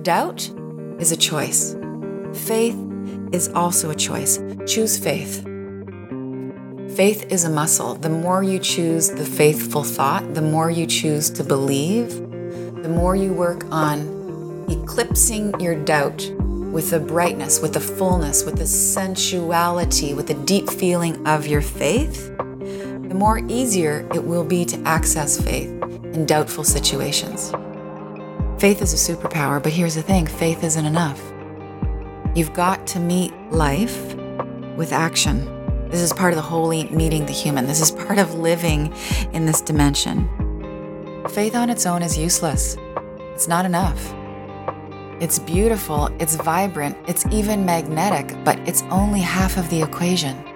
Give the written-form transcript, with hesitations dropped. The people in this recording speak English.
Doubt is a choice. Faith is also a choice. Choose faith. Faith is a muscle. The more you choose the faithful thought, the more you choose to believe, the more you work on eclipsing your doubt with the brightness, with the fullness, with the sensuality, with the deep feeling of your faith, the more easier it will be to access faith in doubtful situations. Faith is a superpower, but here's the thing, faith isn't enough. You've got to meet life with action. This is part of the holy meeting the human. This is part of living in this dimension. Faith on its own is useless. It's not enough. It's beautiful, it's vibrant, it's even magnetic, but it's only half of the equation.